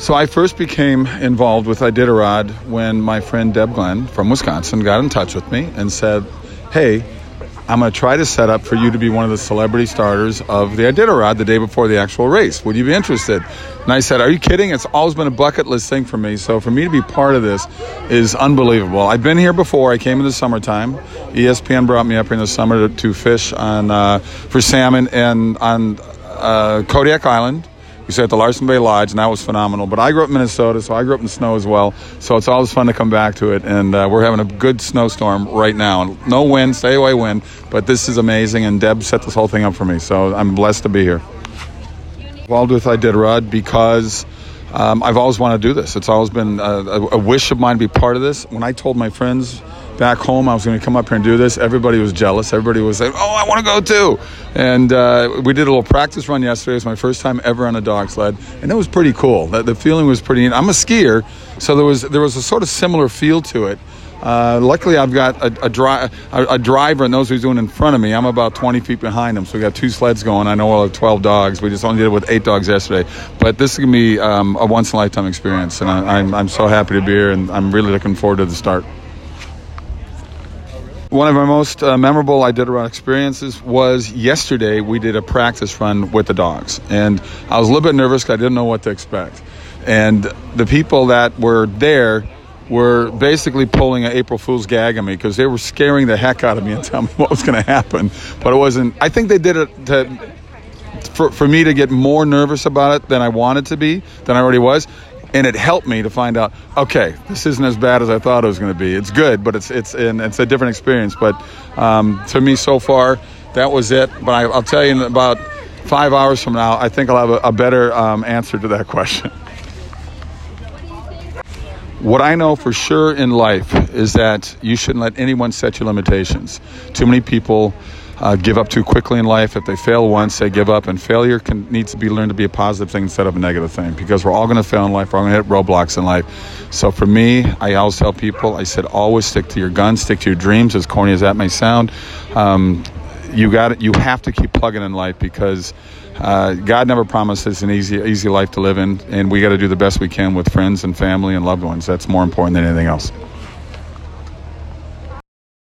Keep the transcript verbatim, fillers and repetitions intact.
So I first became involved with Iditarod when my friend Deb Glenn from Wisconsin got in touch with me and said, hey, I'm going to try to set up for you to be one of the celebrity starters of the Iditarod the day before the actual race. Would you be interested? And I said, are you kidding? It's always been a bucket list thing for me. So for me to be part of this is unbelievable. I've been here before. I came in the summertime. E S P N brought me up here in the summer to, to fish on uh, for salmon and on uh, Kodiak Island. We stayed at the Larsen Bay Lodge, and that was phenomenal. But I grew up in Minnesota, so I grew up in the snow as well. So it's always fun to come back to it. And uh, we're having a good snowstorm right now. No wind, stay away wind. But this is amazing, and Deb set this whole thing up for me. So I'm blessed to be here. Involved with Iditarod because um, I've always wanted to do this. It's always been a, a, a wish of mine to be part of this. When I told my friends back home I was going to come up here and do this, everybody was jealous. Everybody was like, oh, I want to go too. And uh, we did a little practice run yesterday. It was my first time ever on a dog sled, and it was pretty cool. The, the feeling was pretty. I'm a skier, so there was there was a sort of similar feel to it. Uh, luckily, I've got a, a, dri- a, a driver and knows what he's doing in front of me. I'm about twenty feet behind him, so we got two sleds going. I know we'll have twelve dogs. We just only did it with eight dogs yesterday. But this is going to be um, a once-in-a-lifetime experience, and I, I'm, I'm so happy to be here, and I'm really looking forward to the start. One of our most uh, memorable Iditarod experiences was yesterday. We did a practice run with the dogs, and I was a little bit nervous because I didn't know what to expect. And the people that were there were basically pulling an April Fool's gag on me because they were scaring the heck out of me and telling me what was going to happen. But it wasn't. I think they did it to, for, for me to get more nervous about it than I wanted to be, than I already was. And it helped me to find out, okay, this isn't as bad as I thought it was going to be. It's good, but it's it's and it's a different experience. But um, to me, so far, that was it. But I, I'll tell you, in about five hours from now, I think I'll have a, a better um, answer to that question. What I know for sure in life is that you shouldn't let anyone set your limitations. Too many people uh, give up too quickly in life. If they fail once, they give up. And failure can, needs to be learned to be a positive thing instead of a negative thing, because we're all going to fail in life. We're all going to hit roadblocks in life. So for me, I always tell people, I said, always stick to your guns, stick to your dreams, as corny as that may sound. Um, you got it. You have to keep plugging in life, because uh, God never promised us an easy, easy life to live in, and we got to do the best we can with friends and family and loved ones. That's more important than anything else.